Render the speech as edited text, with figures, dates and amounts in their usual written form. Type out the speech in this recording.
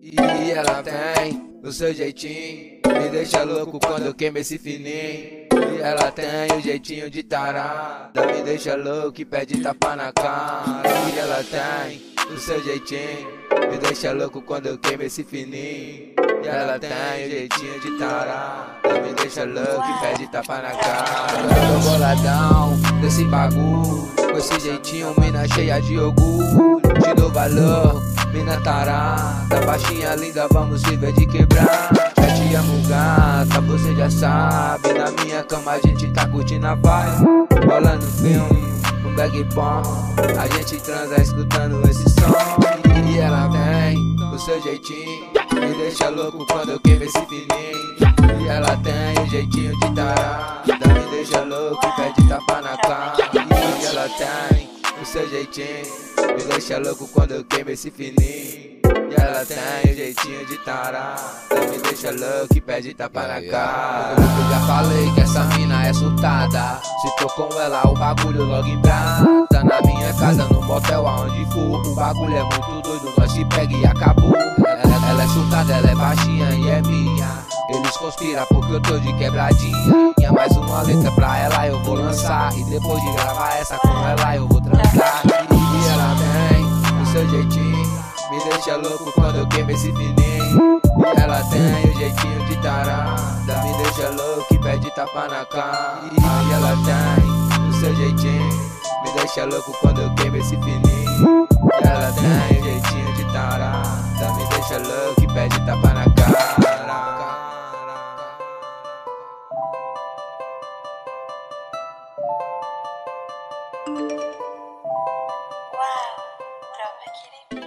E ela tem o seu jeitinho, me deixa louco quando eu queimo esse fininho. E ela tem o jeitinho de tarada, me deixa louco e pede tapa na cara. E ela tem o seu jeitinho, me deixa louco quando eu queimo esse fininho. E ela tem o jeitinho de tarada, me deixa louco e pede tapa na cara. Eu tô boladão desse bagulho, com esse jeitinho, mina cheia de orgulho. Te dou valor, mina tarada, baixinha linda, vamos viver de quebrar. Já te amo gata, você já sabe, na minha cama a gente tá curtindo a vibe. Rolando filme, um bag bom, a gente transa escutando esse som. E ela tem o seu jeitinho, me deixa louco quando eu queimo esse fininho. E ela tem o jeitinho de tarada, me deixa louco e pede tapa na cara. E ela tem o seu jeitinho, me deixa louco quando eu queimo esse fininho. E ela tem o jeitinho de tarada, me deixa louco e pede tapa na cara. Eu já falei que essa mina é surtada, se tô com ela o bagulho logo embrata. Na minha casa, no motel, aonde for, o bagulho é muito doido, nós se pega e acabou. Ela é surtada, ela é baixinha e é minha. Eles conspiram porque eu tô de quebradinha. Mais uma letra pra ela eu vou lançar, e depois de gravar essa com ela eu vou transar. E ela tem o seu jeitinho, me deixa louco quando eu queimo esse fininho. E ela tem o jeitinho de tarada, me deixa louco e pede tapa na cara. E ela tem o seu jeitinho, me deixa louco quando eu queimo esse fininho. E ela tem o jeitinho de tarada, me deixa louco e pede tapa na cara. Wow, tropa, aquele